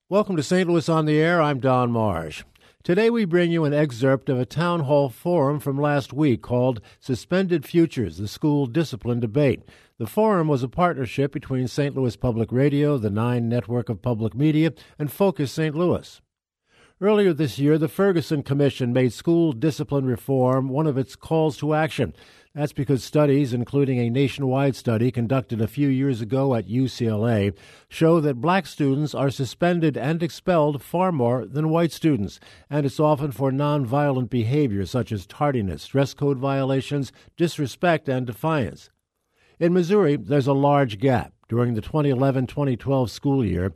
Welcome to St. Louis on the Air. I'm Don Marsh. Today we bring you an excerpt of a town hall forum from last week called Suspended Futures, the School Discipline Debate. The forum was a partnership between St. Louis Public Radio, the 9 Network of Public Media, and Focus St. Louis. Earlier this year, the Ferguson Commission made school discipline reform one of its calls to action. That's because studies, including a nationwide study conducted a few years ago at UCLA, show that black students are suspended and expelled far more than white students, and it's often for nonviolent behavior such as tardiness, dress code violations, disrespect, and defiance. In Missouri, there's a large gap. During the 2011-2012 school year,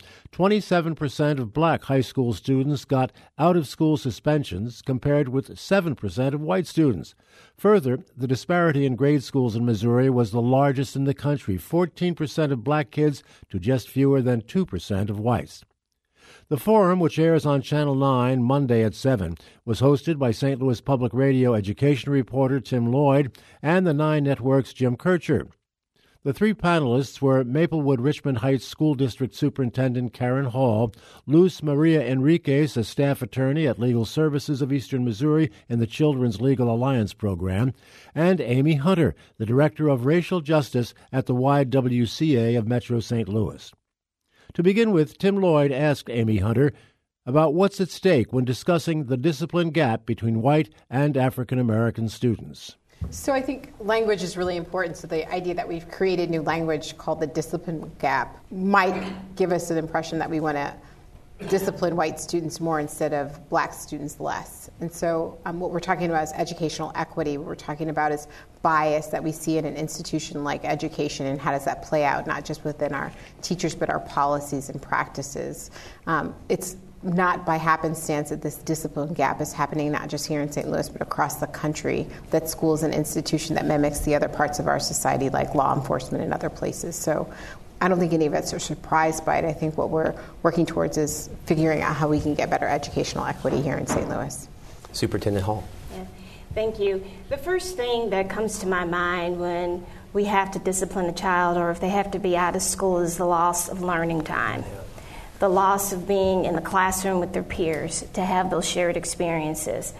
27% of black high school students got out-of-school suspensions compared with 7% of white students. Further, the disparity in grade schools in Missouri was the largest in the country, 14% of black kids to just fewer than 2% of whites. The forum, which airs on Channel 9 Monday at 7, was hosted by St. Louis Public Radio education reporter Tim Lloyd and the 9 Network's Jim Kircher. The 3 panelists were Maplewood-Richmond Heights School District Superintendent Karen Hall, Luz Maria Enriquez, a staff attorney at Legal Services of Eastern Missouri in the Children's Legal Alliance program, and Amy Hunter, the Director of Racial Justice at the YWCA of Metro St. Louis. To begin with, Tim Lloyd asked Amy Hunter about what's at stake when discussing the discipline gap between white and African American students. So I think language is really important. So the idea that we've created new language called the discipline gap might give us an impression that we want to discipline white students more instead of black students less. And so what we're talking about is educational equity. What we're talking about is bias that we see in an institution like education, and how does that play out, not just within our teachers, but our policies and practices. It's not by happenstance that this discipline gap is happening not just here in St. Louis, but across the country, that school is an institution that mimics the other parts of our society, like law enforcement and other places. So I don't think any of us are surprised by it. I think what we're working towards is figuring out how we can get better educational equity here in St. Louis. Superintendent Hall. Yeah, thank you. The first thing that comes to my mind when we have to discipline a child or if they have to be out of school is the loss of learning time. The loss of being in the classroom with their peers, to have those shared experiences.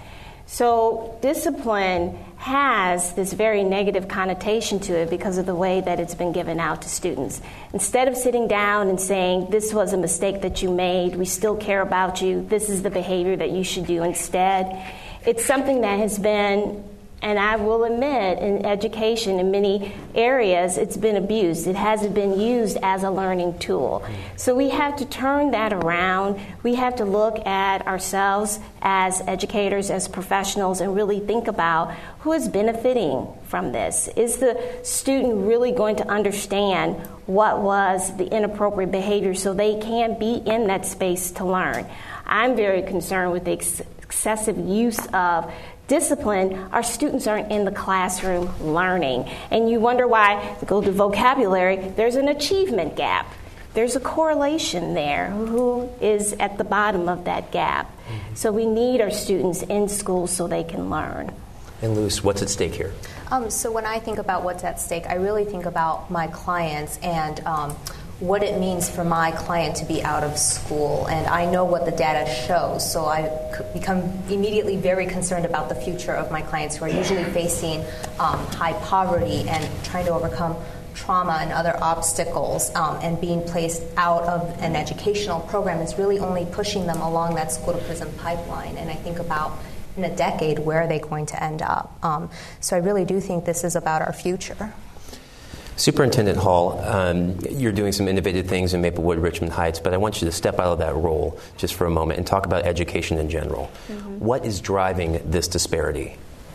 So discipline has this very negative connotation to it because of the way that it's been given out to students. Instead of sitting down and saying, this was a mistake that you made, we still care about you, this is the behavior that you should do instead, it's something that has been, and I will admit, in education in many areas, it's been abused. It hasn't been used as a learning tool. So we have to turn that around. We have to look at ourselves as educators, as professionals, and really think about who is benefiting from this. Is the student really going to understand what was the inappropriate behavior so they can be in that space to learn? I'm very concerned with the excessive use of discipline. Our students aren't in the classroom learning. And you wonder why, go to vocabulary, there's an achievement gap. There's a correlation there. Who is at the bottom of that gap? So we need our students in school so they can learn. And Luz, what's at stake here? So when I think about what's at stake, I really think about my clients and what it means for my client to be out of school. And I know what the data shows, so I become immediately very concerned about the future of my clients who are usually facing high poverty and trying to overcome trauma and other obstacles, and being placed out of an educational program is really only pushing them along that school-to-prison pipeline. And I think about, in a decade, where are they going to end up? So I really do think this is about our future. Superintendent Hall, you're doing some innovative things in Maplewood, Richmond Heights, but I want you to step out of that role just for a moment and talk about education in general. What is driving this disparity?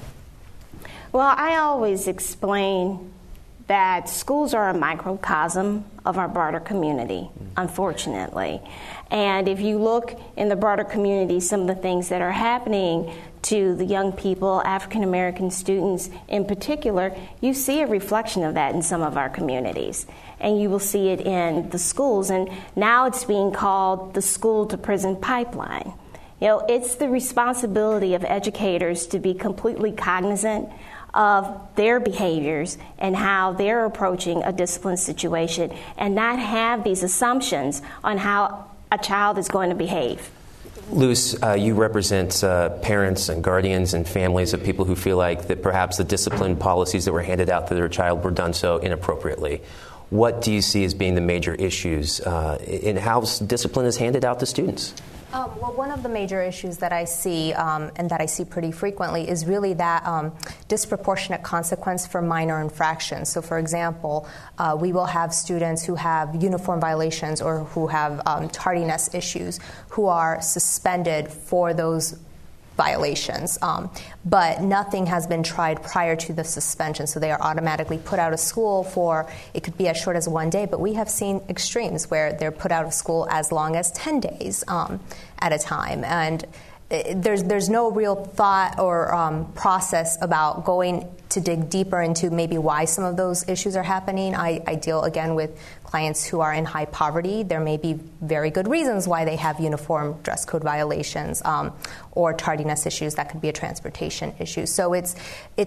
Well, I always explain that schools are a microcosm of our broader community, unfortunately. And if you look in the broader community, some of the things that are happening to the young people, African American students in particular, you see a reflection of that in some of our communities. And you will see it in the schools. And now it's being called the school to prison pipeline. You know, it's the responsibility of educators to be completely cognizant of their behaviors and how they're approaching a discipline situation, and not have these assumptions on how a child is going to behave. Luce, you represent parents and guardians and families of people who feel like that perhaps the discipline policies that were handed out to their child were done so inappropriately. What do you see as being the major issues in how discipline is handed out to students? Well, one of the major issues that I see, and that I see pretty frequently, is really that disproportionate consequence for minor infractions. So, for example, we will have students who have uniform violations or who have tardiness issues who are suspended for those violations, but nothing has been tried prior to the suspension, so they are automatically put out of school for, it could be as short as 1 day, but we have seen extremes where they're put out of school as long as 10 days at a time. And there's no real thought or process about going to dig deeper into maybe why some of those issues are happening. I deal, again, with clients who are in high poverty. There may be very good reasons why they have uniform dress code violations or tardiness issues. That could be a transportation issue. So it's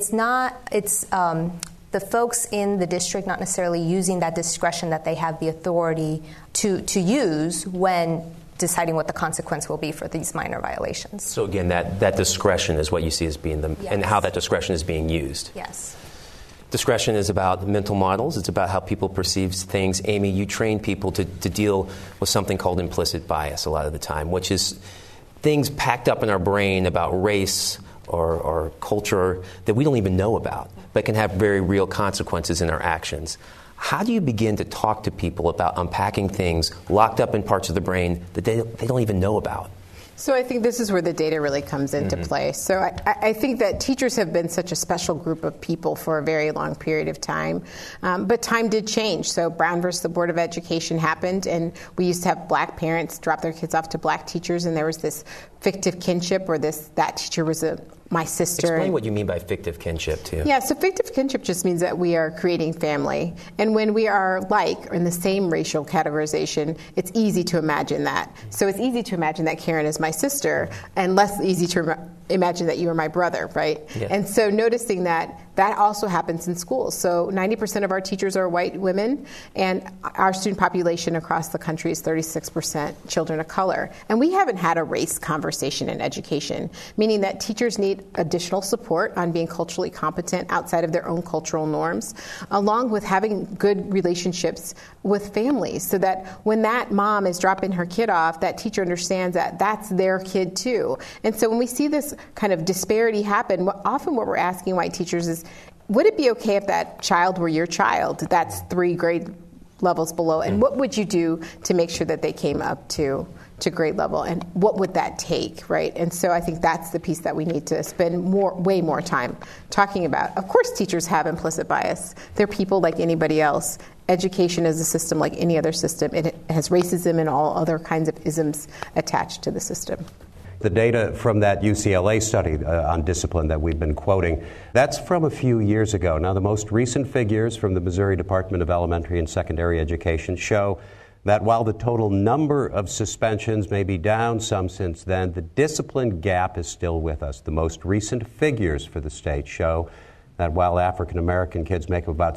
the folks in the district not necessarily using that discretion that they have the authority to use when deciding what the consequence will be for these minor violations. So again, that discretion is what you see as being and how that discretion is being used. Yes. Discretion is about mental models. It's about how people perceive things. Amy, you train people to deal with something called implicit bias a lot of the time, which is things packed up in our brain about race or culture that we don't even know about, but can have very real consequences in our actions. How do you begin to talk to people about unpacking things locked up in parts of the brain that they don't even know about? So I think this is where the data really comes into play. So I think that teachers have been such a special group of people for a very long period of time. But time did change. So Brown versus the Board of Education happened, and we used to have black parents drop their kids off to black teachers, and there was this fictive kinship where that teacher was my sister. Explain what you mean by fictive kinship, too. Yeah, so fictive kinship just means that we are creating family. And when we are like, or in the same racial categorization, it's easy to imagine that. So it's easy to imagine that Karen is my sister, and less easy to imagine that you are my brother, right? Yeah. And so noticing that also happens in schools. So 90% of our teachers are white women, and our student population across the country is 36% children of color. And we haven't had a race conversation in education, meaning that teachers need additional support on being culturally competent outside of their own cultural norms, along with having good relationships with families, so that when that mom is dropping her kid off, that teacher understands that that's their kid too. And so when we see this kind of disparity happen, often what we're asking white teachers is, would it be okay if that child were your child? That's 3 grade levels below. And what would you do to make sure that they came up to grade level? And what would that take, right? And so I think that's the piece that we need to spend way more time talking about. Of course, teachers have implicit bias. They're people like anybody else. Education is a system like any other system. It has racism and all other kinds of isms attached to the system. The data from that UCLA study on discipline that we've been quoting, that's from a few years ago. Now, the most recent figures from the Missouri Department of Elementary and Secondary Education show that while the total number of suspensions may be down some since then, the discipline gap is still with us. The most recent figures for the state show that while African American kids make up about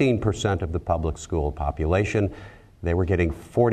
16% of the public school population, they were getting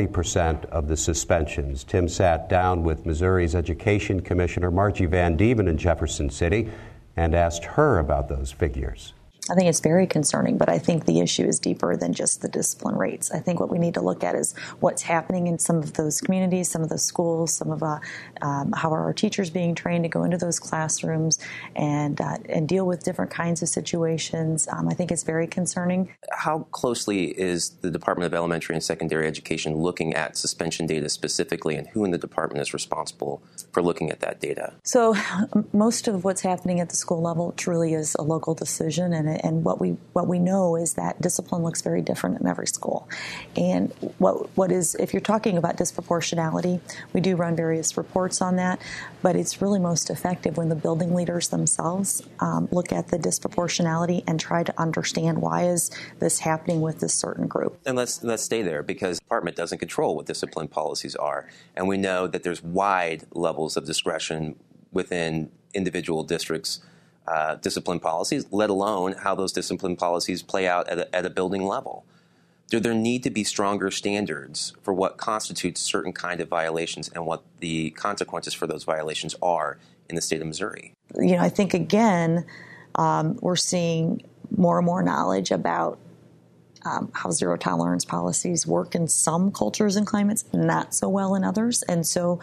40% of the suspensions. Tim sat down with Missouri's Education Commissioner Margie Van Diemen in Jefferson City and asked her about those figures. I think it's very concerning, but I think the issue is deeper than just the discipline rates. I think what we need to look at is what's happening in some of those communities, some of those schools, some of how are our teachers being trained to go into those classrooms and deal with different kinds of situations. I think it's very concerning. How closely is the Department of Elementary and Secondary Education looking at suspension data specifically, and who in the department is responsible for looking at that data? So most of what's happening at the school level truly is a local decision, and what we know is that discipline looks very different in every school. And what is, if you're talking about disproportionality, we do run various reports on that, but it's really most effective when the building leaders themselves look at the disproportionality and try to understand why is this happening with this certain group. And let's stay there, because the department doesn't control what discipline policies are, and we know that there's wide levels of discretion within individual districts' discipline policies, let alone how those discipline policies play out at a building level. do there need to be stronger standards for what constitutes certain kind of violations and what the consequences for those violations are in the state of Missouri? I think, again, we're seeing more and more knowledge about how zero tolerance policies work in some cultures and climates, not so well in others. And so,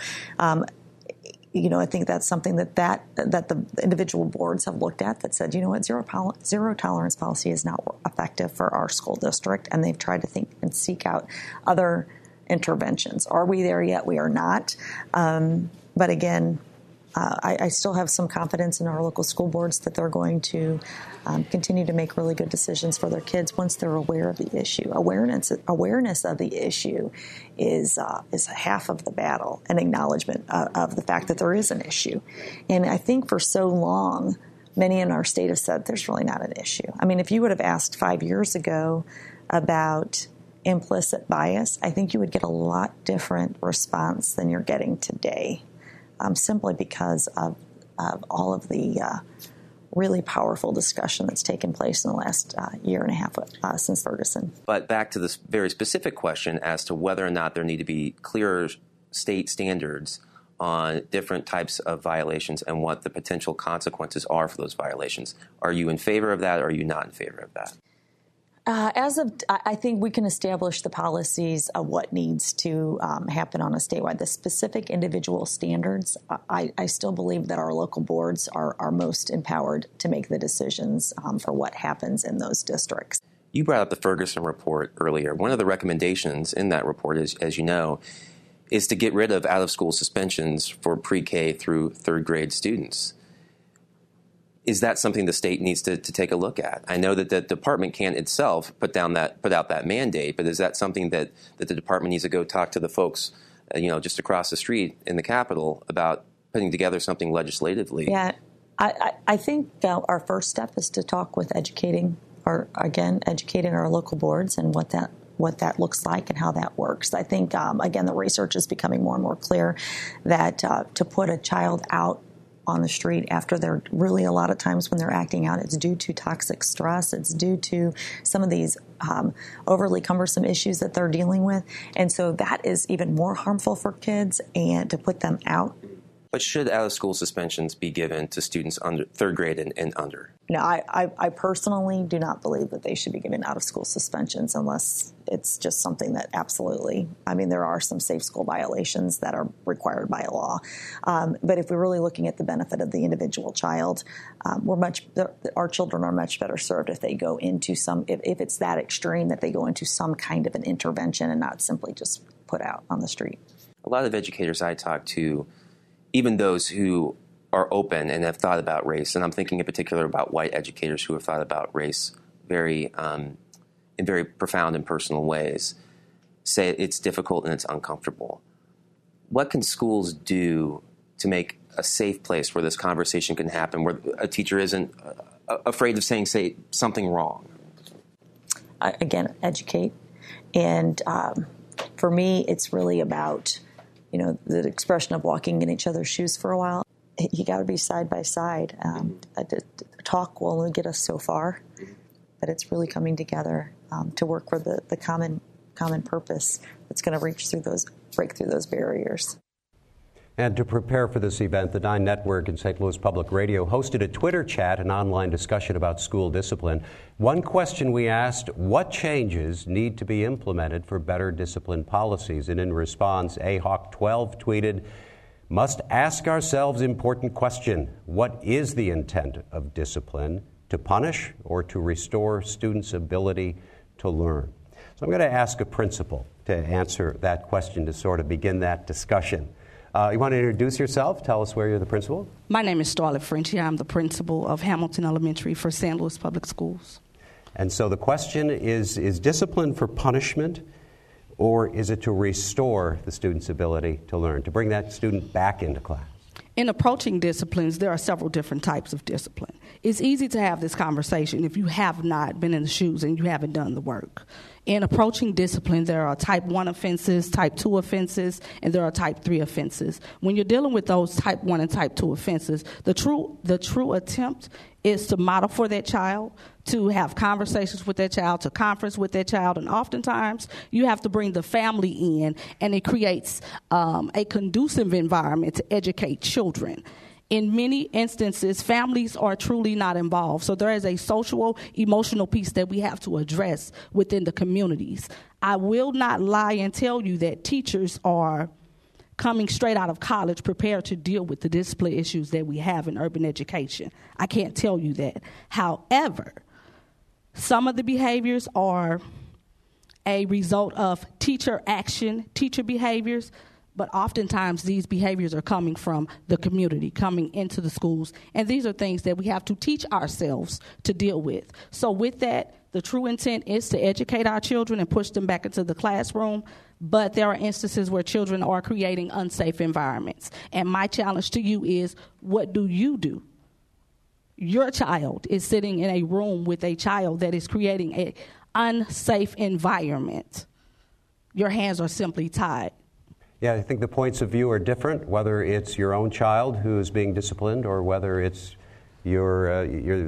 I think that's something that the individual boards have looked at that said, zero tolerance policy is not effective for our school district, and they've tried to think and seek out other interventions. Are we there yet? We are not. But again, I still have some confidence in our local school boards that they're going to continue to make really good decisions for their kids once they're aware of the issue. Awareness of the issue is half of the battle, an acknowledgement of the fact that there is an issue. And I think for so long, many in our state have said there's really not an issue. I mean, if you would have asked 5 years ago about implicit bias, I think you would get a lot different response than you're getting today. Simply because of all of the really powerful discussion that's taken place in the last year and a half since Ferguson. But back to this very specific question as to whether or not there need to be clearer state standards on different types of violations and what the potential consequences are for those violations. Are you in favor of that, or are you not in favor of that? I think we can establish the policies of what needs to happen on a statewide. The specific individual standards, I still believe that our local boards are most empowered to make the decisions for what happens in those districts. You brought up the Ferguson report earlier. One of the recommendations in that report, as you know, is to get rid of out-of-school suspensions for pre-K through third grade students. Is that something the state needs to take a look at? I know that the department can't itself put out that mandate, but is that something that the department needs to go talk to the folks, just across the street in the Capitol about putting together something legislatively? Yeah, I think our first step is to talk with educating our local boards and what that looks like and how that works. I think, again, the research is becoming more and more clear that to put a child out on the street after they're really, a lot of times when they're acting out, it's due to toxic stress. It's due to some of these overly cumbersome issues that they're dealing with. And so that is even more harmful for kids, and to put them out. But should out-of-school suspensions be given to students under third grade and under? No, I personally do not believe that they should be given out-of-school suspensions unless it's just something that absolutely, there are some safe school violations that are required by law. But if we're really looking at the benefit of the individual child, our children are much better served if they go into if it's that extreme, that they go into some kind of an intervention and not simply just put out on the street. A lot of educators I talk to, even those who are open and have thought about race, and I'm thinking in particular about white educators who have thought about race in very profound and personal ways, say it's difficult and it's uncomfortable. What can schools do to make a safe place where this conversation can happen, where a teacher isn't afraid of saying something wrong? Again, educate. And for me, it's really about the expression of walking in each other's shoes for a while. You got to be side by side. Talk will only get us so far, but it's really coming together to work for the common purpose that's going to break through those barriers. And to prepare for this event, the 9 Network and St. Louis Public Radio hosted a Twitter chat, an online discussion about school discipline. One question we asked: what changes need to be implemented for better discipline policies? And in response, Ahawk12 tweeted, "Must ask ourselves important question. What is the intent of discipline? To punish or to restore students' ability to learn?" So I'm going to ask a principal to answer that question to sort of begin that discussion. You want to introduce yourself? Tell us where you're the principal. My name is Starlet Frenchy. I'm the principal of Hamilton Elementary for St. Louis Public Schools. And so the question is discipline for punishment, or is it to restore the student's ability to learn, to bring that student back into class? In approaching disciplines, there are several different types of discipline. It's easy to have this conversation if you have not been in the shoes and you haven't done the work. In approaching discipline, there are type 1 offenses, type 2 offenses, and there are type 3 offenses. When you're dealing with those type 1 and type 2 offenses, the true attempt is to model for that child, to have conversations with that child, to conference with that child, and oftentimes you have to bring the family in, and it creates a conducive environment to educate children. In many instances, families are truly not involved. So there is a social, emotional piece that we have to address within the communities. I will not lie and tell you that teachers are coming straight out of college prepared to deal with the discipline issues that we have in urban education. I can't tell you that. However, some of the behaviors are a result of teacher action, teacher behaviors, but oftentimes these behaviors are coming from the community, coming into the schools, and these are things that we have to teach ourselves to deal with. So with that, the true intent is to educate our children and push them back into the classroom, but there are instances where children are creating unsafe environments. And my challenge to you is, what do you do? Your child is sitting in a room with a child that is creating an unsafe environment. Your hands are simply tied. Yeah, I think the points of view are different, whether it's your own child who is being disciplined or whether it's your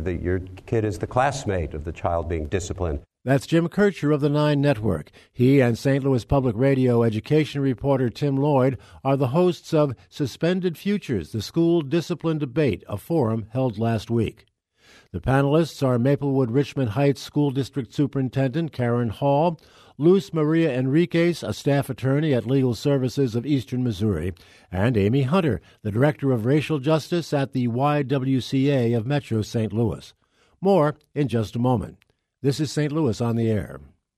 kid is the classmate of the child being disciplined. That's Jim Kircher of the 9 Network. He and St. Louis Public Radio education reporter Tim Lloyd are the hosts of Suspended Futures, the School Discipline Debate, a forum held last week. The panelists are Maplewood Richmond Heights School District Superintendent Karen Hall, Luz Maria Enriquez, a staff attorney at Legal Services of Eastern Missouri, and Amy Hunter, the Director of Racial Justice at the YWCA of Metro St. Louis. More in just a moment. This is St. Louis on the Air.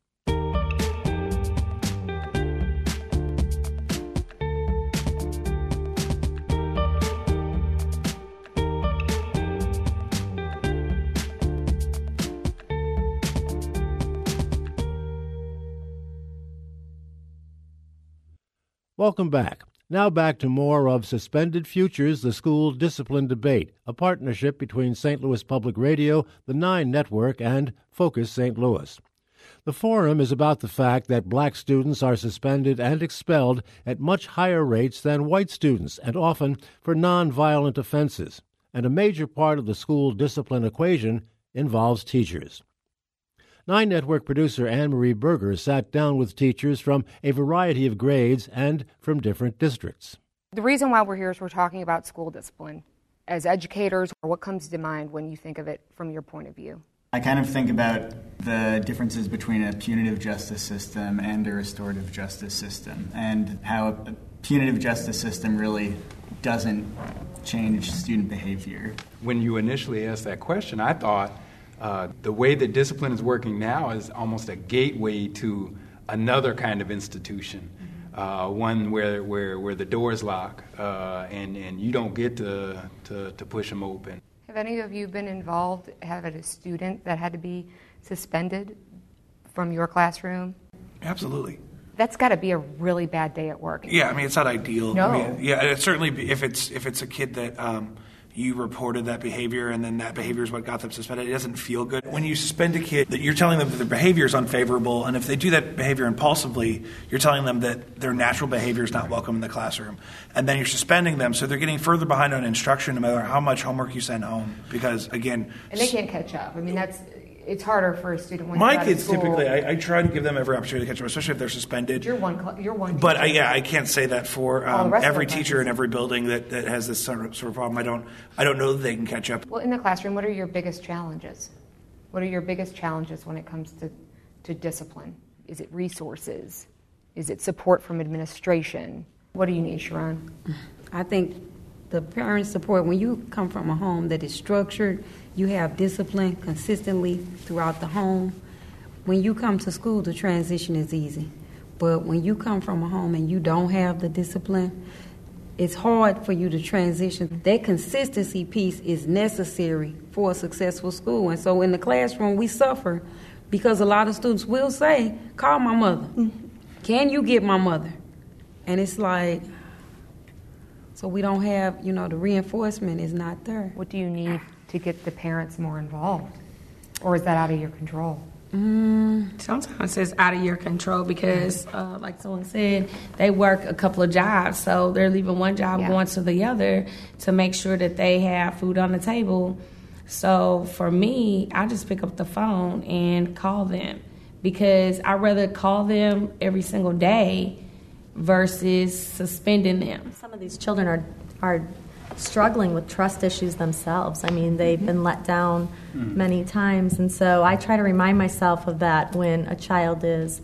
Welcome back. Now back to more of Suspended Futures, the School Discipline Debate, a partnership between St. Louis Public Radio, the 9 Network, and Focus St. Louis. The forum is about the fact that black students are suspended and expelled at much higher rates than white students, and often for nonviolent offenses. And a major part of the school discipline equation involves teachers. 9 Network producer Anne-Marie Berger sat down with teachers from a variety of grades and from different districts. The reason why we're here is we're talking about school discipline. As educators, what comes to mind when you think of it from your point of view? I kind of think about the differences between a punitive justice system and a restorative justice system, and how a punitive justice system really doesn't change student behavior. When you initially asked that question, I thought the way that discipline is working now is almost a gateway to another kind of institution, one where the doors lock and you don't get to push them open. Have any of you been involved, had a student that had to be suspended from your classroom? Absolutely. That's got to be a really bad day at work. Yeah, I mean, it's not ideal. No. I mean, yeah, it's certainly if it's a kid that you reported that behavior and then that behavior is what got them suspended, it doesn't feel good. When you suspend a kid, that you're telling them that their behavior is unfavorable, and if they do that behavior impulsively, you're telling them that their natural behavior is not welcome in the classroom. And then you're suspending them, so they're getting further behind on instruction no matter how much homework you send home. Because, again... And they can't catch up. I mean, it's harder for a student when my you're out kids of school. Typically, I try to give them every opportunity to catch up, especially if they're suspended. You're one. But I can't say that for every teacher in every building that has this sort of problem. I don't know that they can catch up. Well, in the classroom, what are your biggest challenges? What are your biggest challenges when it comes to discipline? Is it resources? Is it support from administration? What do you need, Sharon? I think the parent support, when you come from a home that is structured, you have discipline consistently throughout the home. When you come to school, the transition is easy. But when you come from a home and you don't have the discipline, it's hard for you to transition. That consistency piece is necessary for a successful school. And so in the classroom, we suffer because a lot of students will say, call my mother. Can you get my mother? And it's like, so we don't have, the reinforcement is not there. What do you need to get the parents more involved? Or is that out of your control? Sometimes it's out of your control because, like someone said, they work a couple of jobs. So they're leaving one job, going to the other to make sure that they have food on the table. So for me, I just pick up the phone and call them because I'd rather call them every single day versus suspending them. Some of these children are struggling with trust issues themselves. I mean, they've been let down many times, and so I try to remind myself of that when a child is,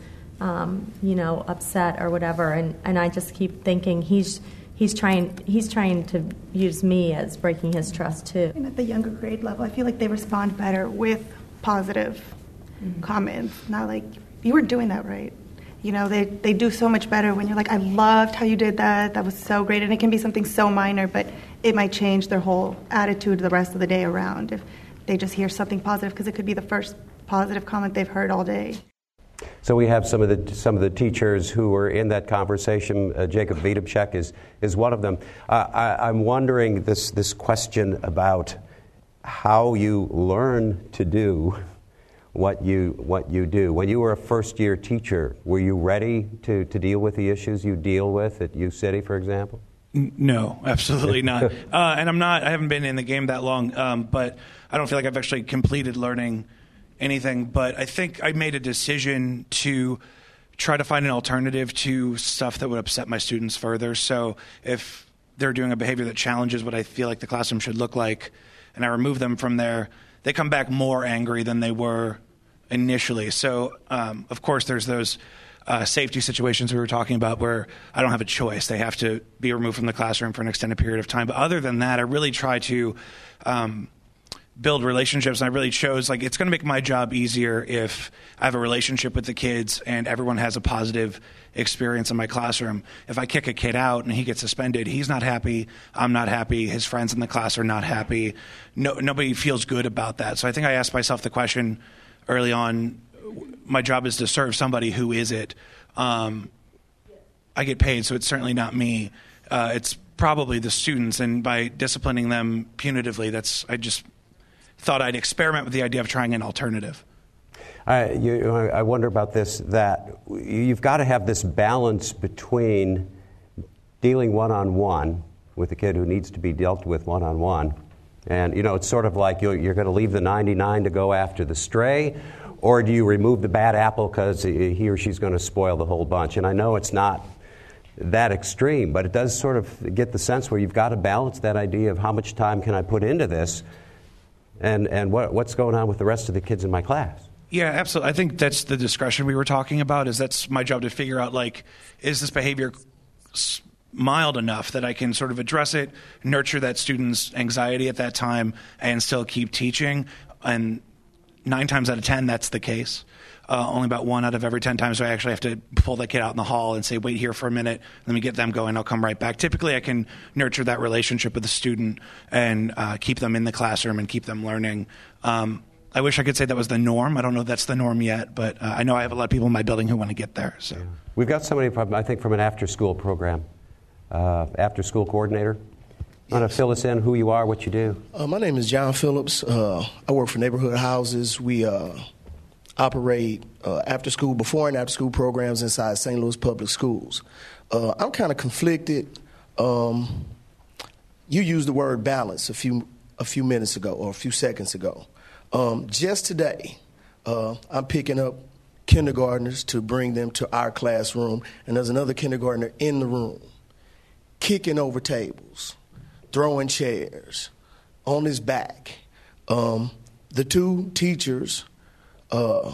upset or whatever, and I just keep thinking he's trying to use me as breaking his trust too. And at the younger grade level, I feel like they respond better with positive comments, not like, you were doing that right. You know, they do so much better when you're like, I loved how you did that. That was so great. And it can be something so minor, but it might change their whole attitude the rest of the day around if they just hear something positive, because it could be the first positive comment they've heard all day. So we have some of the teachers who were in that conversation. Jacob Wiedemschek is one of them. I'm wondering this question about how you learn to do what you do. When you were a first-year teacher, were you ready to deal with the issues you deal with at U City, for example? No, absolutely not. And I haven't been in the game that long, but I don't feel like I've actually completed learning anything. But I think I made a decision to try to find an alternative to stuff that would upset my students further. So if they're doing a behavior that challenges what I feel like the classroom should look like, and I remove them from there, they come back more angry than they were initially. So, of course, there's those safety situations we were talking about where I don't have a choice. They have to be removed from the classroom for an extended period of time. But other than that, I really try to build relationships. And I really chose, like, it's going to make my job easier if I have a relationship with the kids and everyone has a positive experience in my classroom. If I kick a kid out and he gets suspended, he's not happy, I'm not happy, his friends in the class are not happy. Nobody feels good about that. So I think I asked myself the question early on, my job is to serve somebody. Who is it? I get paid, so it's certainly not me. It's probably the students, and by disciplining them punitively, I just thought I'd experiment with the idea of trying an alternative. I wonder about this, that you've got to have this balance between dealing one-on-one with a kid who needs to be dealt with one-on-one. And, it's sort of like you're going to leave the 99 to go after the stray, or do you remove the bad apple because he or she's going to spoil the whole bunch? And I know it's not that extreme, but it does sort of get the sense where you've got to balance that idea of how much time can I put into this and what's going on with the rest of the kids in my class. Yeah, absolutely. I think that's the discretion we were talking about. That's my job to figure out, like, is this behavior mild enough that I can sort of address it, nurture that student's anxiety at that time, and still keep teaching. And 9 times out of 10, that's the case. Only about 1 out of every 10 times do I actually have to pull that kid out in the hall and say, wait here for a minute, let me get them going, I'll come right back. Typically, I can nurture that relationship with the student and keep them in the classroom and keep them learning. I wish I could say that was the norm. I don't know if that's the norm yet, but I know I have a lot of people in my building who want to get there. So we've got somebody, I think, from an after-school program, after-school coordinator. Want to fill us in who you are, what you do? My name is John Phillips. I work for Neighborhood Houses. We operate after-school, before and after-school programs inside St. Louis Public Schools. I'm kind of conflicted. You used the word balance a few minutes ago or a few seconds ago. Just today, I'm picking up kindergartners to bring them to our classroom, and there's another kindergartner in the room kicking over tables, throwing chairs on his back. The 2 teachers, I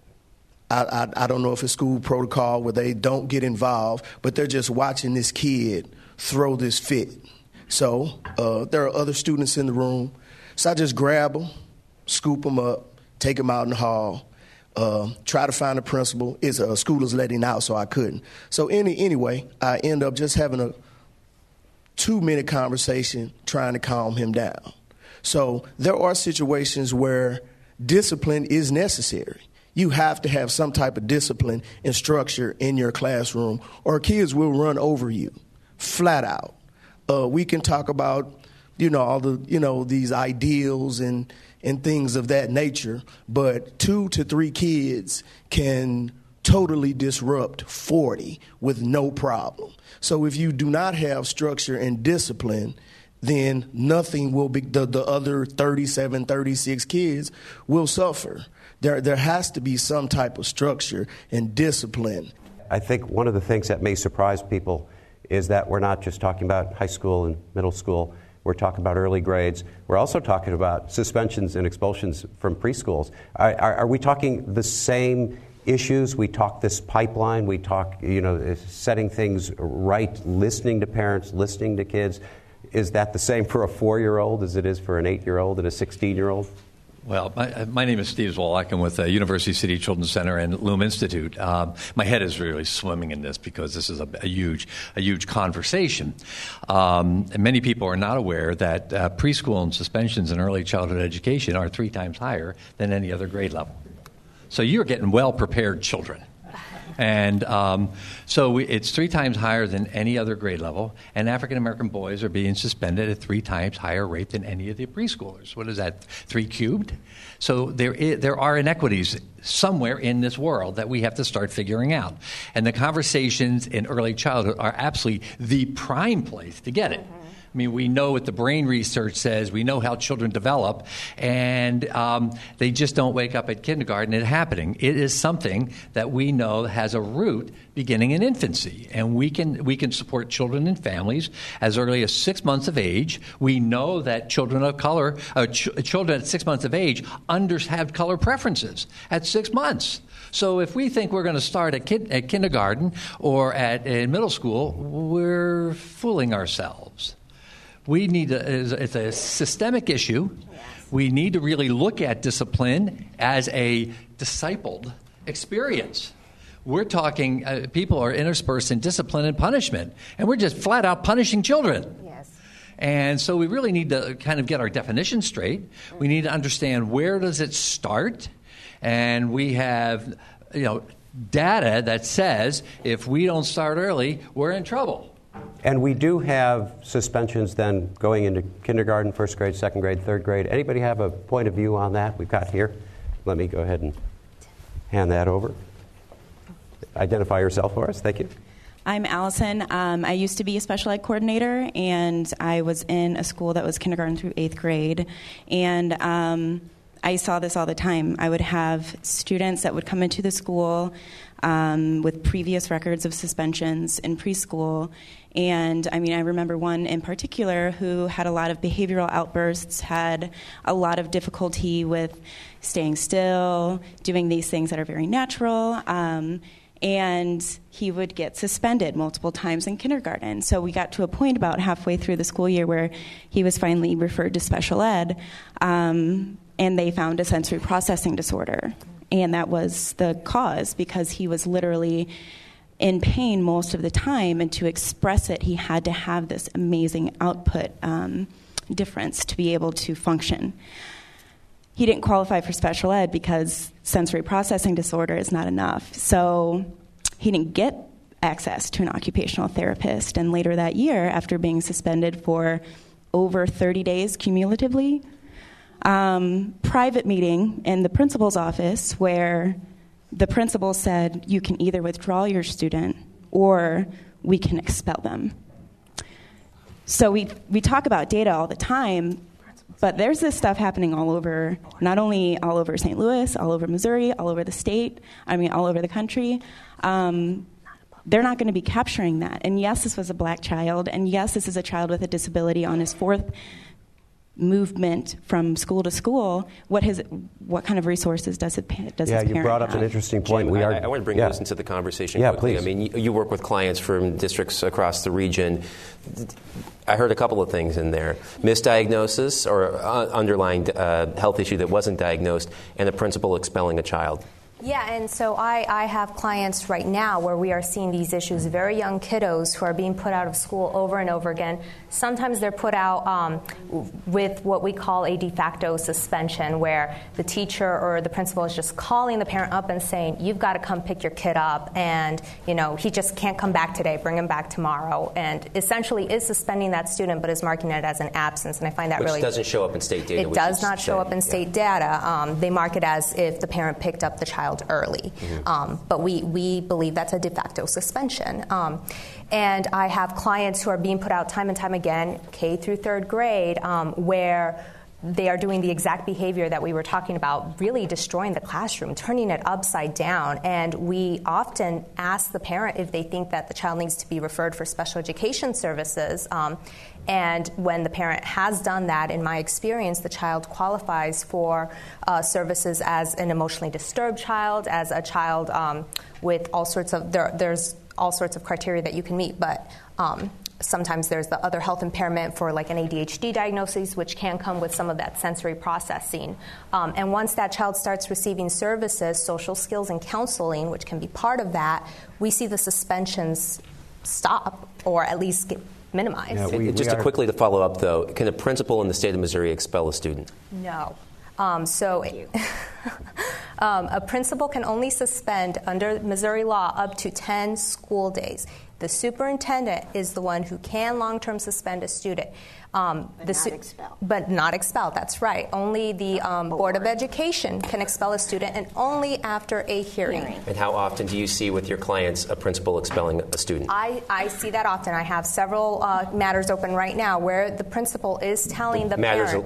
don't know if it's school protocol where they don't get involved, but they're just watching this kid throw this fit. So there are other students in the room, so I just grab them, scoop them up, take them out in the hall, try to find the principal. School is letting out, so I couldn't. So anyway, I end up just having a 2-minute conversation trying to calm him down. So there are situations where discipline is necessary. You have to have some type of discipline and structure in your classroom, or kids will run over you, flat out. We can talk about, all the, these ideals and things of that nature. But 2 to 3 kids can totally disrupt 40 with no problem. So if you do not have structure and discipline, then nothing will be, the other 37, 36 kids will suffer. There has to be some type of structure and discipline. I think one of the things that may surprise people is that we're not just talking about high school and middle school. We're talking about early grades. We're also talking about suspensions and expulsions from preschools. Are we talking the same issues? We talk this pipeline. We talk, setting things right, listening to parents, listening to kids. Is that the same for a 4-year-old as it is for an 8-year-old and a 16-year-old? Well, my name is Steve Zwolak. I'm with University City Children's Center and Loom Institute. My head is really swimming in this because this is a huge conversation. And many people are not aware that preschool and suspensions in early childhood education are 3 times higher than any other grade level. So you're getting well-prepared children. And so it's 3 times higher than any other grade level, and African-American boys are being suspended at 3 times higher rate than any of the preschoolers. What is that, 3 cubed? So there are inequities somewhere in this world that we have to start figuring out. And the conversations in early childhood are absolutely the prime place to get it. I mean, we know what the brain research says. We know how children develop, and they just don't wake up at kindergarten and happening. It is something that we know has a root beginning in infancy, and we can support children and families as early as 6 months of age. We know that children of color, children at 6 months of age, have color preferences at 6 months. So if we think we're going to start at kindergarten or in middle school, we're fooling ourselves. We need it's a systemic issue. We need to really look at discipline as a discipled experience. We're talking, people are interspersed in discipline and punishment, and we're just flat out punishing children. Yes. And so we really need to kind of get our definition straight. We need to understand where does it start, and we have, data that says if we don't start early, we're in trouble. And we do have suspensions then going into kindergarten, first grade, second grade, third grade. Anybody have a point of view on that? We've got here. Let me go ahead and hand that over. Identify yourself for us. Thank you. I'm Allison. I used to be a special ed coordinator, and I was in a school that was kindergarten through 8th grade. And I saw this all the time. I would have students that would come into the school with previous records of suspensions in preschool. And I remember one in particular who had a lot of behavioral outbursts, had a lot of difficulty with staying still, doing these things that are very natural. And he would get suspended multiple times in kindergarten. So we got to a point about halfway through the school year where he was finally referred to special ed, and they found a sensory processing disorder. And that was the cause, because he was literally in pain most of the time, and to express it, he had to have this amazing output difference to be able to function. He didn't qualify for special ed because sensory processing disorder is not enough. So he didn't get access to an occupational therapist. And later that year, after being suspended for over 30 days cumulatively, private meeting in the principal's office where the principal said, you can either withdraw your student or we can expel them. So we talk about data all the time, but there's this stuff happening all over, not only all over St. Louis, all over Missouri, all over the state, all over the country. They're not going to be capturing that. And yes, this was a black child, and yes, this is a child with a disability on his 4th movement from school to school. What kind of resources does his parent have? You brought up an interesting point. Jim, I want to bring this into the conversation quickly. Please. You work with clients from districts across the region. I heard a couple of things in there. Misdiagnosis or underlying health issue that wasn't diagnosed, and the principal expelling a child. Yeah, and so I have clients right now where we are seeing these issues, very young kiddos who are being put out of school over and over again. Sometimes they're put out with what we call a de facto suspension, where the teacher or the principal is just calling the parent up and saying, you've got to come pick your kid up, and he just can't come back today, bring him back tomorrow, and essentially is suspending that student but is marking it as an absence, and I find that Which really... doesn't show up in state data. It does not show up in state data. They mark it as if the parent picked up the child early. But we believe that's a de facto suspension. And I have clients who are being put out time and time again, K through third grade, where they are doing the exact behavior that we were talking about, really destroying the classroom, turning it upside down. And we often ask the parent if they think that the child needs to be referred for special education services. And when the parent has done that, in my experience, the child qualifies for services as an emotionally disturbed child, as a child with all sorts of, there's all sorts of criteria that you can meet, but sometimes there's the other health impairment for like an ADHD diagnosis, which can come with some of that sensory processing. And once that child starts receiving services, social skills and counseling, which can be part of that, we see the suspensions stop or at least get minimized. Yeah, quickly to follow up, though, can a principal in the state of Missouri expel a student? No. A principal can only suspend under Missouri law up to 10 school days. The superintendent is the one who can long-term suspend a student. But not expel, that's right. Only the Board of Education can expel a student, and only after a hearing. And how often do you see with your clients a principal expelling a student? I see that often. I have several matters open right now where the principal is telling the parent.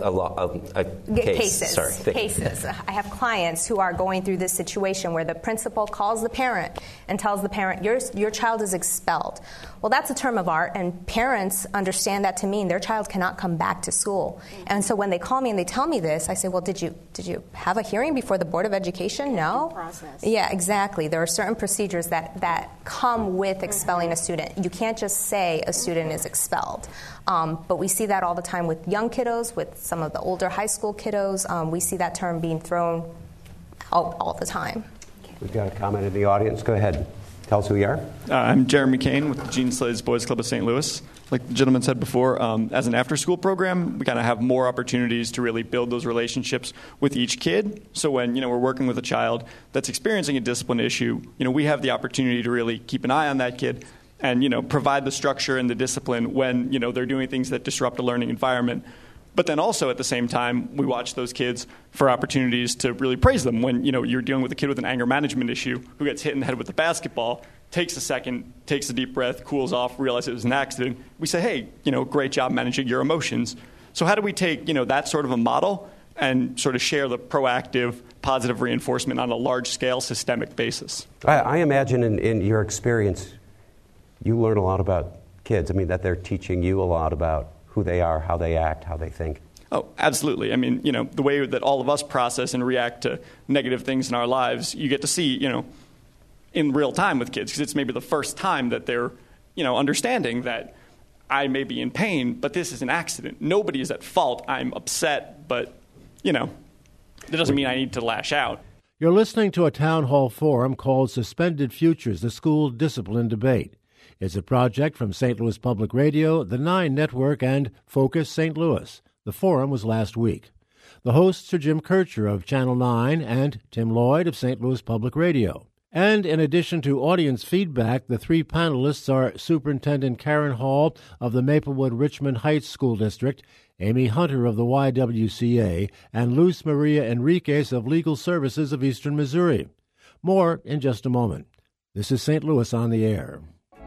Cases. I have clients who are going through this situation where the principal calls the parent and tells the parent, your child is expelled. Well, that's a term of art, and parents understand that to mean their child cannot come back to school. And so when they call me and they tell me this, I say, well, did you have a hearing before the Board of Education? No. Process. Yeah, exactly. There are certain procedures that come with expelling a student. You can't just say a student is expelled. But we see that all the time with young kiddos, with some of the older high school kiddos. We see that term being thrown out all the time. We've got a comment in the audience. Go ahead. Tell us who you are. I'm Jeremy Kane with the Gene Slay's Boys Club of St. Louis. Like the gentleman said before, as an after-school program, we kind of have more opportunities to really build those relationships with each kid. So when we're working with a child that's experiencing a discipline issue, we have the opportunity to really keep an eye on that kid and provide the structure and the discipline when they're doing things that disrupt a learning environment. But then also at the same time, we watch those kids for opportunities to really praise them. When you're dealing with a kid with an anger management issue who gets hit in the head with a basketball, takes a second, takes a deep breath, cools off, realizes it was an accident. We say, hey, great job managing your emotions. So how do we take that sort of a model and sort of share the proactive, positive reinforcement on a large-scale, systemic basis? I imagine in your experience, you learn a lot about kids. I mean, that they're teaching you a lot about who they are, how they act, how they think. Oh, absolutely. I mean, the way that all of us process and react to negative things in our lives, you get to see, in real time with kids, because it's maybe the first time that they're, understanding that I may be in pain, but this is an accident. Nobody is at fault. I'm upset, but, that doesn't mean I need to lash out. You're listening to a town hall forum called Suspended Futures, the School Discipline Debate. It's a project from St. Louis Public Radio, the 9 Network, and Focus St. Louis. The forum was last week. The hosts are Jim Kircher of Channel 9 and Tim Lloyd of St. Louis Public Radio. And in addition to audience feedback, the 3 panelists are Superintendent Karen Hall of the Maplewood-Richmond Heights School District, Amy Hunter of the YWCA, and Luz Maria Enriquez of Legal Services of Eastern Missouri. More in just a moment. This is St. Louis on the Air.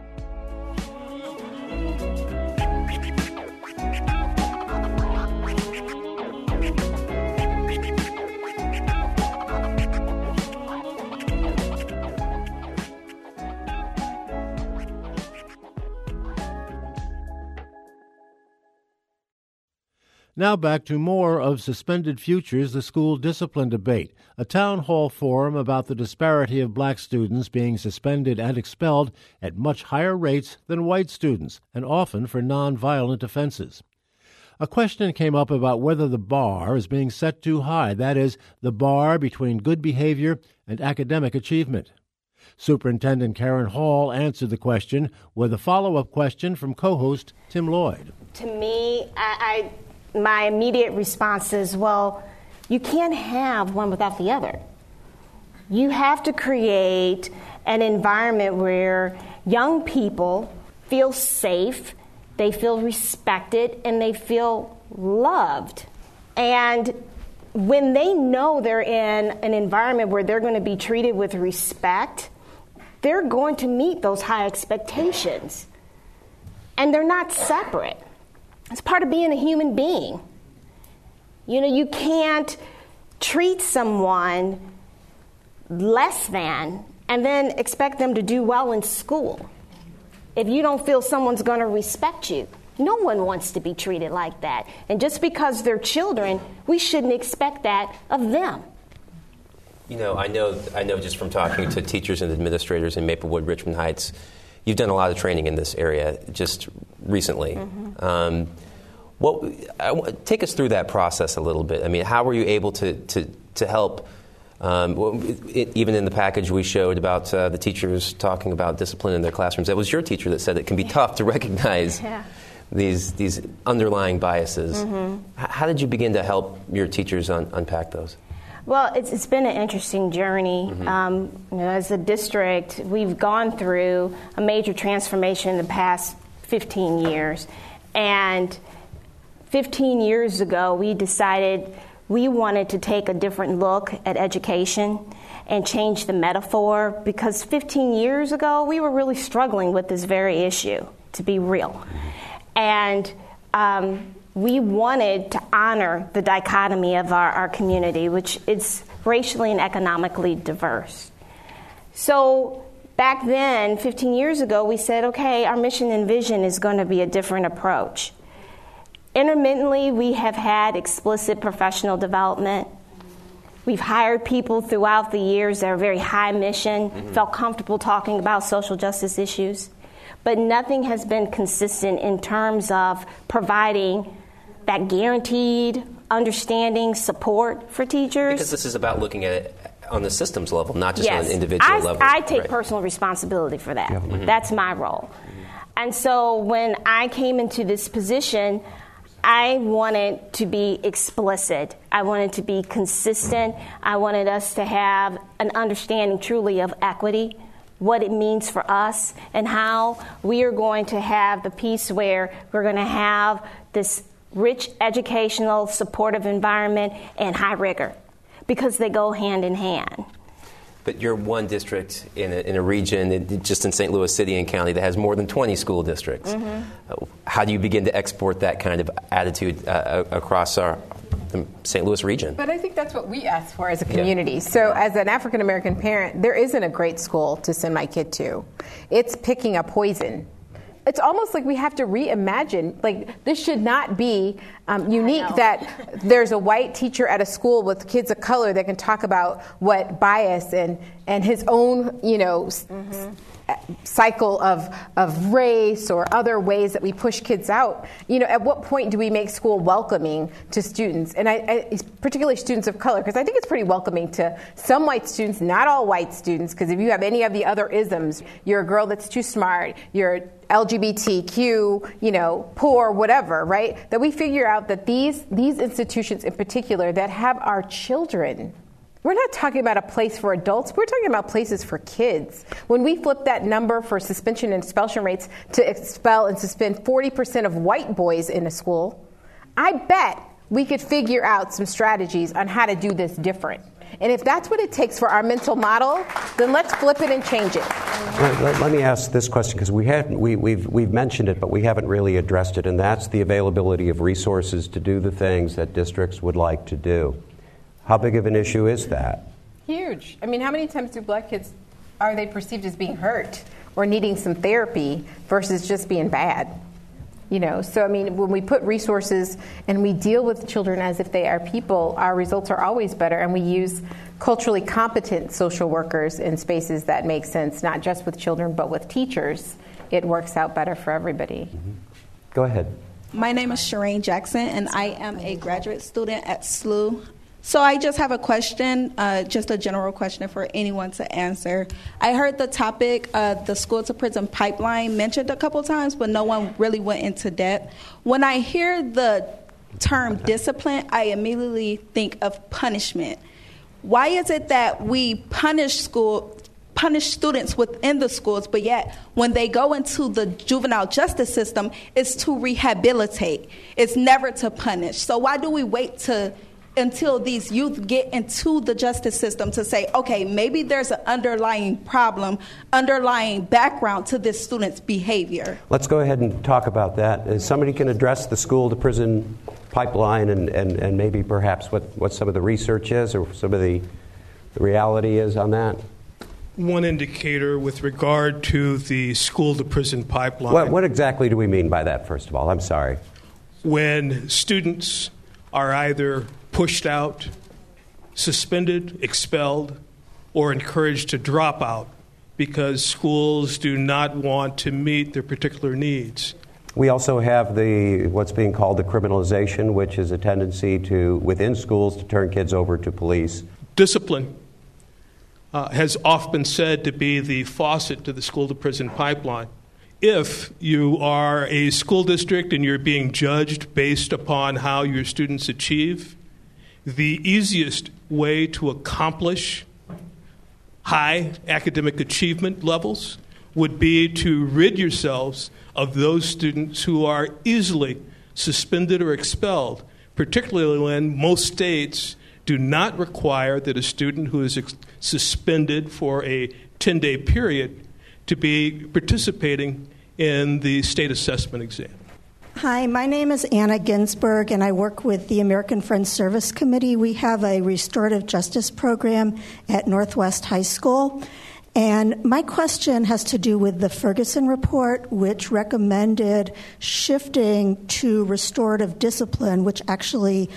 Now back to more of Suspended Futures, the School Discipline Debate, a town hall forum about the disparity of black students being suspended and expelled at much higher rates than white students, and often for nonviolent offenses. A question came up about whether the bar is being set too high, that is, the bar between good behavior and academic achievement. Superintendent Karen Hall answered the question with a follow-up question from co-host Tim Lloyd. To me, my immediate response is, well, you can't have one without the other. You have to create an environment where young people feel safe, they feel respected, and they feel loved. And when they know they're in an environment where they're going to be treated with respect, they're going to meet those high expectations. And they're not separate. It's part of being a human being. You know, you can't treat someone less than and then expect them to do well in school. If you don't feel someone's going to respect you, no one wants to be treated like that. And just because they're children, we shouldn't expect that of them. You know, I know just from talking to teachers and administrators in Maplewood, Richmond Heights, you've done a lot of training in this area just recently. Mm-hmm. Take us through that process a little bit. I mean, how were you able to help? Even in the package we showed about the teachers talking about discipline in their classrooms, that was your teacher that said it can be tough to recognize these underlying biases. Mm-hmm. How did you begin to help your teachers unpack those? Well, it's been an interesting journey. Mm-hmm. As a district, we've gone through a major transformation in the past 15 years. And 15 years ago, we decided we wanted to take a different look at education and change the metaphor, because 15 years ago, we were really struggling with this very issue, to be real. And we wanted to honor the dichotomy of our community, which is racially and economically diverse. So back then, 15 years ago, we said, okay, our mission and vision is going to be a different approach. Intermittently, we have had explicit professional development. We've hired people throughout the years that are very high mission, felt comfortable talking about social justice issues. But nothing has been consistent in terms of providing that guaranteed understanding support for teachers. Because this is about looking at it on the systems level, not just on an individual level. I take personal responsibility for that. Mm-hmm. That's my role. And so when I came into this position, I wanted to be explicit. I wanted to be consistent. I wanted us to have an understanding truly of equity, what it means for us, and how we are going to have the piece where we're going to have this rich educational supportive environment and high rigor, because they go hand in hand. But you're one district in a region, just in St. Louis City and County, that has more than 20 school districts. Mm-hmm. How do you begin to export that kind of attitude across the St. Louis region? But I think that's what we ask for as a community. Yeah. So as an African-American parent, there isn't a great school to send my kid to. It's picking a poison. It's almost like we have to reimagine, like, this should not be unique that there's a white teacher at a school with kids of color that can talk about what bias and his own, cycle of race or other ways that we push kids out. At what point do we make school welcoming to students? And particularly students of color, because I think it's pretty welcoming to some white students, not all white students, because if you have any of the other isms, you're a girl that's too smart, you're LGBTQ, poor, whatever, right? That we figure out that these institutions in particular that have our children, we're not talking about a place for adults. We're talking about places for kids. When we flip that number for suspension and expulsion rates to expel and suspend 40% of white boys in a school, I bet we could figure out some strategies on how to do this different. And if that's what it takes for our mental model, then let's flip it and change it. Let me ask this question, because we've mentioned it, but we haven't really addressed it, and that's the availability of resources to do the things that districts would like to do. How big of an issue is that? Huge. I mean, how many times do black kids, are they perceived as being hurt or needing some therapy versus just being bad? So I mean, when we put resources and we deal with children as if they are people, our results are always better, and we use culturally competent social workers in spaces that make sense, not just with children but with teachers. It works out better for everybody. Mm-hmm. Go ahead. My name is Shireen Jackson, and I am a graduate student at SLU. So I just have a question, just a general question for anyone to answer. I heard the topic, the school-to-prison pipeline, mentioned a couple times, but no one really went into depth. When I hear the term discipline, I immediately think of punishment. Why is it that we punish students within the schools, but yet when they go into the juvenile justice system, it's to rehabilitate. It's never to punish. So why do we wait until these youth get into the justice system to say, okay, maybe there's an underlying problem, underlying background to this student's behavior? Let's go ahead and talk about that. Somebody can address the school-to-prison pipeline and maybe perhaps what some of the research is or some of the reality is on that. One indicator with regard to the school-to-prison pipeline. What exactly do we mean by that, first of all? I'm sorry. When students are either pushed out, suspended, expelled, or encouraged to drop out because schools do not want to meet their particular needs. We also have what's being called the criminalization, which is a tendency within schools to turn kids over to police. Discipline has often been said to be the faucet to the school-to-prison pipeline. If you are a school district and you're being judged based upon how your students achieve, the easiest way to accomplish high academic achievement levels would be to rid yourselves of those students who are easily suspended or expelled, particularly when most states do not require that a student who is suspended for a 10-day period to be participating in the state assessment exam. Hi, my name is Anna Ginsberg, and I work with the American Friends Service Committee. We have a restorative justice program at Northwest High School. And my question has to do with the Ferguson report, which recommended shifting to restorative discipline, which actually,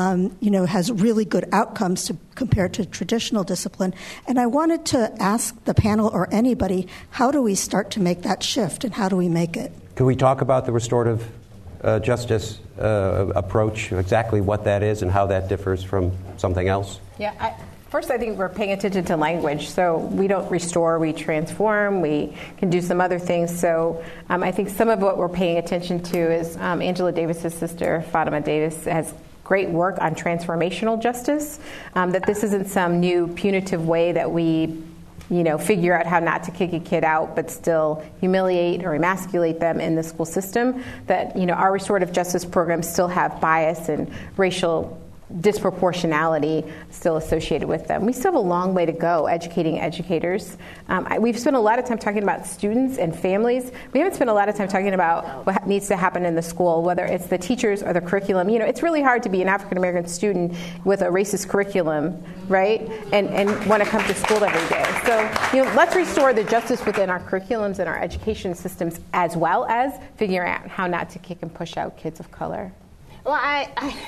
has really good outcomes compared to traditional discipline. And I wanted to ask the panel or anybody, how do we start to make that shift, and how do we make it? Can we talk about the restorative justice approach, exactly what that is and how that differs from something else? Yeah, first, I think we're paying attention to language. So we don't restore, we transform, we can do some other things. So I think some of what we're paying attention to is Angela Davis's sister, Fatima Davis, has great work on transformational justice, that this isn't some new punitive way that we figure out how not to kick a kid out but still humiliate or emasculate them in the school system, that, our restorative justice programs still have bias and racial disproportionality still associated with them. We still have a long way to go educating educators. We've spent a lot of time talking about students and families. We haven't spent a lot of time talking about what needs to happen in the school, whether it's the teachers or the curriculum. It's really hard to be an African American student with a racist curriculum, right? And want to come to school every day. So, let's restore the justice within our curriculums and our education systems, as well as figuring out how not to kick and push out kids of color. Well, I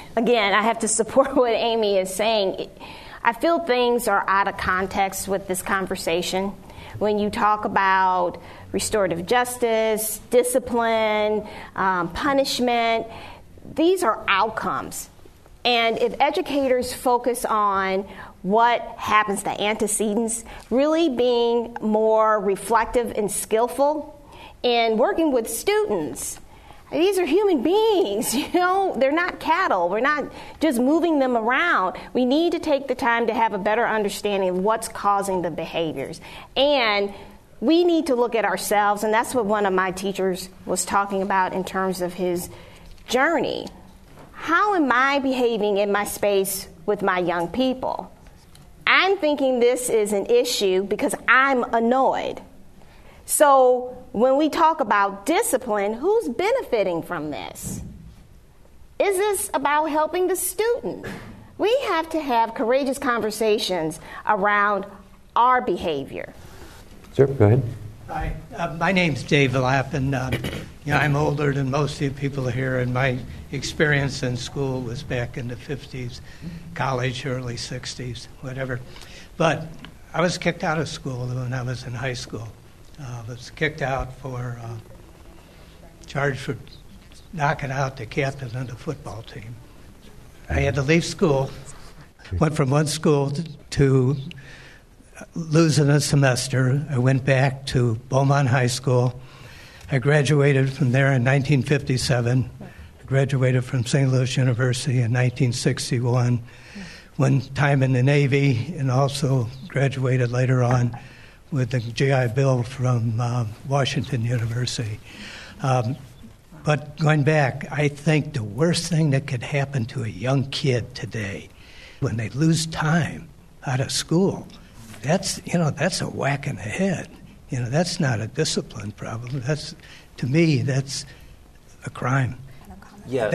have to support what Amy is saying. I feel things are out of context with this conversation. When you talk about restorative justice, discipline, punishment, these are outcomes. And if educators focus on what happens, the antecedents, really being more reflective and skillful, and working with students. These are human beings, they're not cattle. We're not just moving them around. We need to take the time to have a better understanding of what's causing the behaviors. And we need to look at ourselves, and that's what one of my teachers was talking about in terms of his journey. How am I behaving in my space with my young people? I'm thinking this is an issue because I'm annoyed. So when we talk about discipline, who's benefiting from this? Is this about helping the student? We have to have courageous conversations around our behavior. Sir, go ahead. Hi, my name's Dave Lapp, and I'm older than most of the people here, and my experience in school was back in the 50s, college, early 60s, whatever. But I was kicked out of school when I was in high school. Was kicked out for charged for knocking out the captain of the football team. I had to leave school, went from one school to losing a semester. I went back to Beaumont High School. I graduated from there in 1957. I graduated from St. Louis University in 1961. One time in the Navy, and also graduated later on with the GI Bill from Washington University. But going back, I think the worst thing that could happen to a young kid today, when they lose time out of school, that's a whack in the head. That's not a discipline problem. To me, that's a crime. Yeah.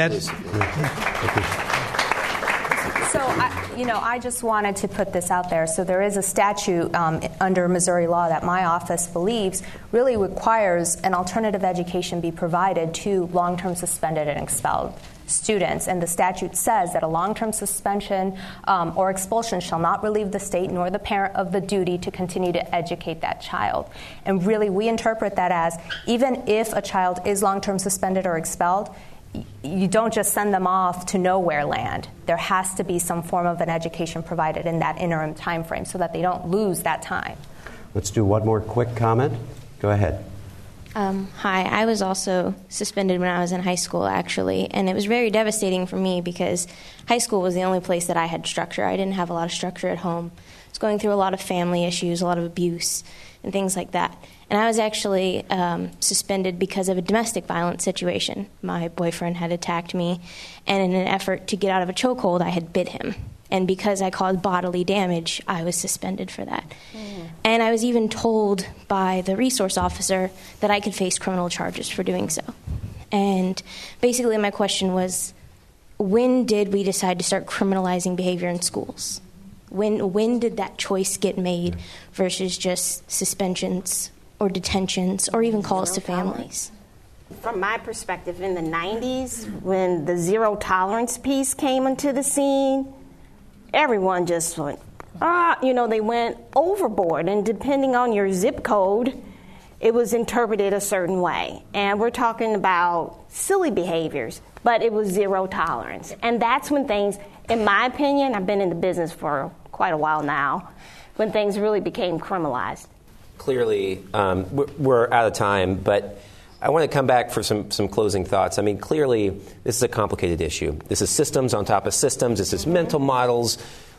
So, I just wanted to put this out there. So there is a statute under Missouri law that my office believes really requires an alternative education be provided to long-term suspended and expelled students. And the statute says that a long-term suspension or expulsion shall not relieve the state nor the parent of the duty to continue to educate that child. And really, we interpret that as even if a child is long-term suspended or expelled, you don't just send them off to nowhere land. There has to be some form of an education provided in that interim time frame so that they don't lose that time. Let's do one more quick comment. Go ahead. Hi, I was also suspended when I was in high school, actually, and it was very devastating for me because high school was the only place that I had structure. I didn't have a lot of structure at home. I was going through a lot of family issues, a lot of abuse, and things like that. And I was actually suspended because of a domestic violence situation. My boyfriend had attacked me, and in an effort to get out of a chokehold, I had bit him. And because I caused bodily damage, I was suspended for that. And I was even told by the resource officer that I could face criminal charges for doing so. And basically my question was, when did we decide to start criminalizing behavior in schools? When did that choice get made versus just suspensions or detentions or even calls to families? From my perspective, in the 90s, when the zero tolerance piece came into the scene, everyone just went, they went overboard. And depending on your zip code, it was interpreted a certain way. And we're talking about silly behaviors, but it was zero tolerance. And that's when things, in my opinion, I've been in the business for quite a while now, when things really became criminalized. Clearly, we're out of time, but I want to come back for some closing thoughts. I mean, clearly, this is a complicated issue. This is systems on top of systems. This is mental models,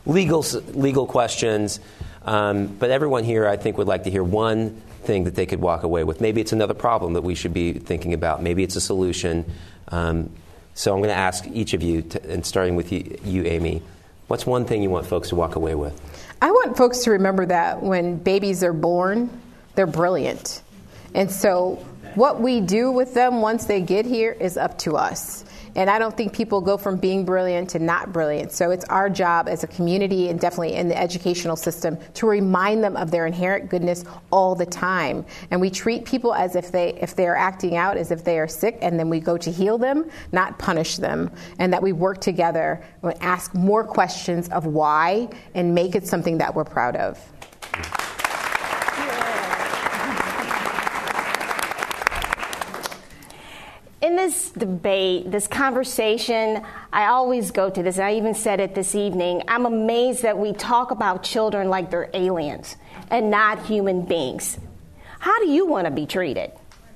legal questions. But everyone here, I think, would like to hear one thing that they could walk away with. Maybe it's another problem that we should be thinking about. Maybe it's a solution. So I'm going to ask each of you, and starting with you, Amy, what's one thing you want folks to walk away with? I want folks to remember that when babies are born, they're brilliant. And so what we do with them once they get here is up to us. And I don't think people go from being brilliant to not brilliant. So it's our job as a community and definitely in the educational system to remind them of their inherent goodness all the time. And we treat people as if they are acting out as if they are sick, and then we go to heal them, not punish them. And that we work together and ask more questions of why and make it something that we're proud of. In this debate, this conversation, I always go to this, and I even said it this evening, I'm amazed that we talk about children like they're aliens and not human beings. How do you want to be treated?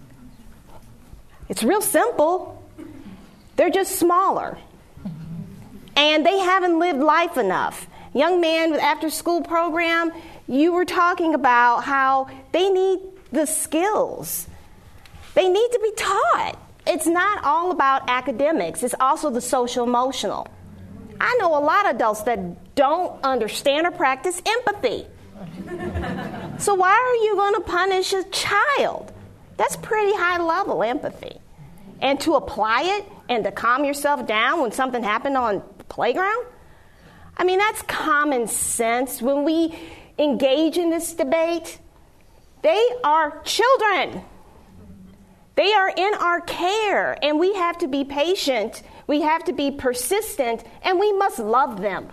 It's real simple. They're just smaller. And they haven't lived life enough. Young man with after-school program, you were talking about how they need the skills. They need to be taught. It's not all about academics. It's also the social-emotional. I know a lot of adults that don't understand or practice empathy. So why are you going to punish a child? That's pretty high-level empathy. And to apply it and to calm yourself down when something happened on the playground? I mean, that's common sense. When we engage in this debate, they are children. They are in our care, and we have to be patient, we have to be persistent, and we must love them.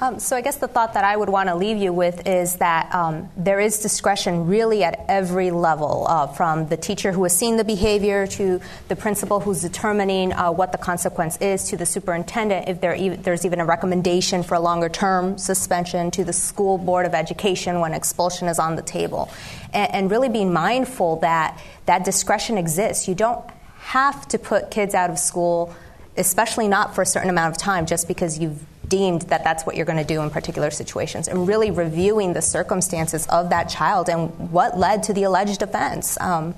So I guess the thought that I would want to leave you with is that there is discretion really at every level, from the teacher who has seen the behavior to the principal who's determining what the consequence is, to the superintendent if there's even a recommendation for a longer-term suspension, to the school board of education when expulsion is on the table. And really being mindful that that discretion exists. You don't have to put kids out of school, especially not for a certain amount of time, just because you've deemed that that's what you're going to do in particular situations, and really reviewing the circumstances of that child and what led to the alleged offense.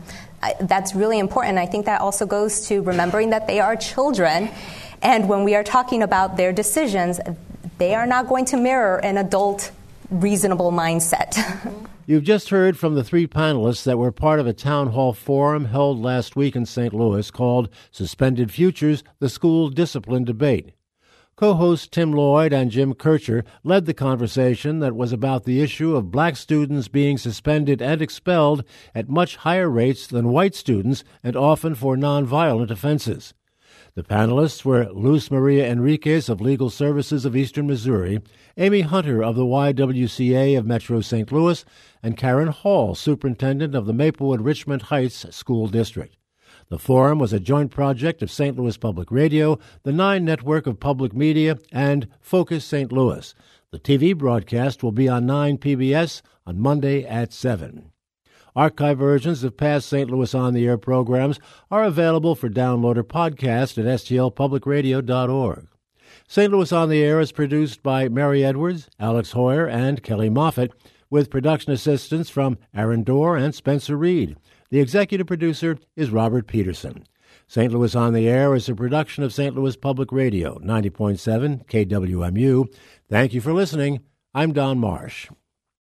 That's really important. I think that also goes to remembering that they are children, and when we are talking about their decisions, they are not going to mirror an adult, reasonable mindset. You've just heard from the 3 panelists that were part of a town hall forum held last week in St. Louis called Suspended Futures, the School Discipline Debate. Co-hosts Tim Lloyd and Jim Kircher led the conversation that was about the issue of black students being suspended and expelled at much higher rates than white students, and often for nonviolent offenses. The panelists were Luz Maria Enriquez of Legal Services of Eastern Missouri, Amy Hunter of the YWCA of Metro St. Louis, and Karen Hall, Superintendent of the Maplewood-Richmond Heights School District. The forum was a joint project of St. Louis Public Radio, the 9 Network of Public Media, and Focus St. Louis. The TV broadcast will be on 9 PBS on Monday at 7. Archive versions of past St. Louis On the Air programs are available for download or podcast at stlpublicradio.org. St. Louis On the Air is produced by Mary Edwards, Alex Hoyer, and Kelly Moffitt, with production assistance from Aaron Dorr and Spencer Reed. The executive producer is Robert Peterson. St. Louis On the Air is a production of St. Louis Public Radio, 90.7 KWMU. Thank you for listening. I'm Don Marsh.